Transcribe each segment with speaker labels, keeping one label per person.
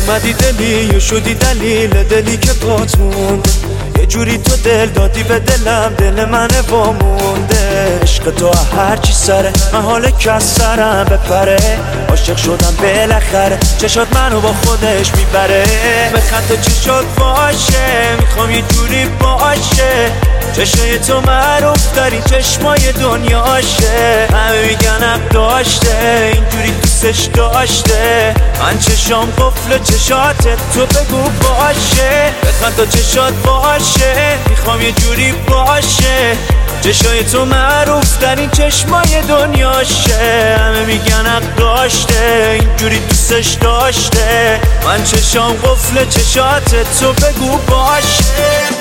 Speaker 1: اومدی دلی و شدی دلیل دلی که پات مونده، یه جوری تو دل دادی به دلم، دل من وامونده. عشق تو هرچی سره، من حال کس سرم بپره. عاشق شدم بالاخره، چشات منو با خودش میبره. به خط چشات باشه، میخوام یه جوری باشه. چشای تو معروف داری، چشمای دنیاشه. همه میگن حق داشته، اینجوری دوستش داشته. من چشام قفل چشاتت، تو بگو باشه. بخند تا چشات باشه، میخوام یه جوری باشه. چشای تو معروف در این چشمای دنیاشه. همه میگن حق داشته، اینجوری دوستش داشته. من چشام قفل چشاتت، تو بگو باشه.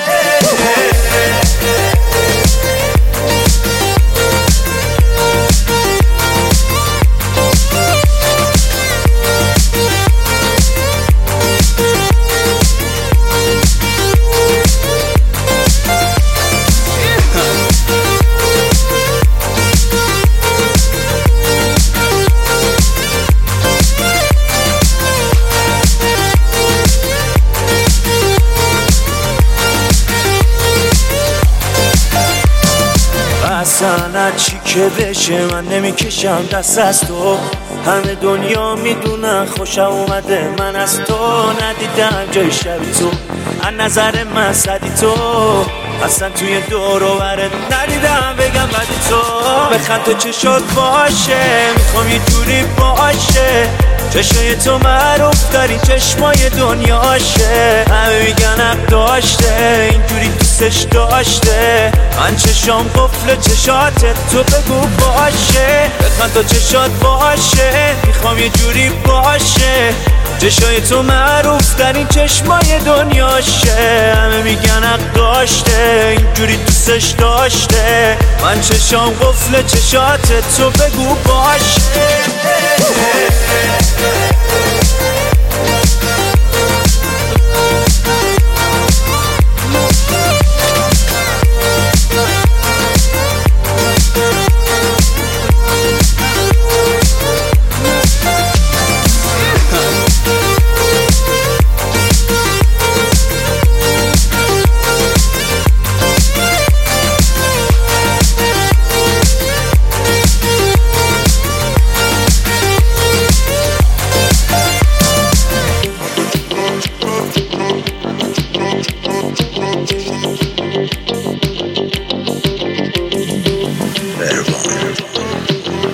Speaker 1: اصلا چی که بشه من نمیکشم دست از تو. همه دنیا میدونن خوشم اومده من از تو. ندیدم جای شبی تو، از نظر من صدی تو. اصلا توی دور و برت ندیدم بگم بدی تو. بخند تو چشات باشه، میخوام یه جوری باشه. چشای تو معروف داری، چشمای دنیاشه. همه میگن حق داشته، اینجوری دوستش داشته. من چشام قفل چشاتت، تو بگو باشه. بخند تا چشات باشه، میخوام یه جوری باشه. چشای تو معروف در این چشمای دنیاشه. همه میگن حق داشته، اینجوری دوستش داشته. من چشام قفل چشاتت، تو بگو باشه.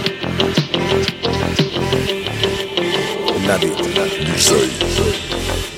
Speaker 2: Navid Mirzoyi.